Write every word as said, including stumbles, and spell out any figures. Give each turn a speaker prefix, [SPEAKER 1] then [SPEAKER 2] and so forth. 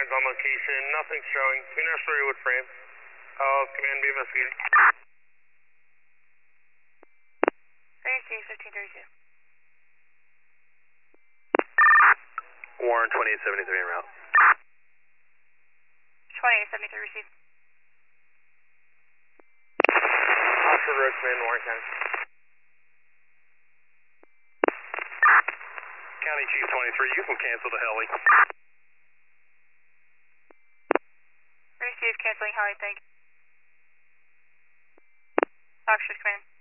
[SPEAKER 1] nines on location, nothing showing. Queen Ash three wood frame. Uh, command be investigating.
[SPEAKER 2] thirty-two, fifteen thirty-two.
[SPEAKER 1] Warren twenty-eight seventy-three en route.
[SPEAKER 2] twenty-eight seventy-three received.
[SPEAKER 1] Oxford Road Command, Warren County. County Chief twenty-three, you can cancel the heli.
[SPEAKER 2] Receive, canceling heli, thank you. Oxford Command.